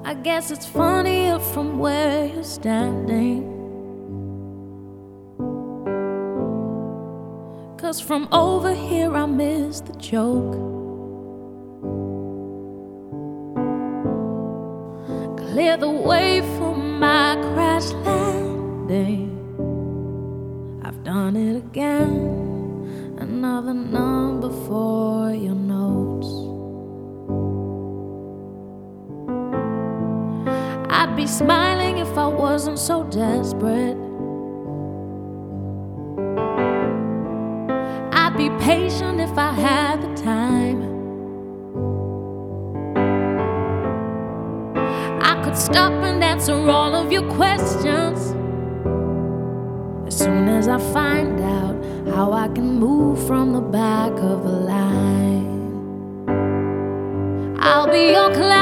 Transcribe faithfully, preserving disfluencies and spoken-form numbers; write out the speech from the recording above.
I guess it's funnier from where you're standing, 'cause from over here I miss the joke. Clear the way for my crash landing. I've done it again. Another number for your notes. I'd be smiling if I wasn't so desperate. I'd be patient if I had the time. I could stop and answer all of your questions as soon as I find out how I can move from the back of the line. I'll be your cloud.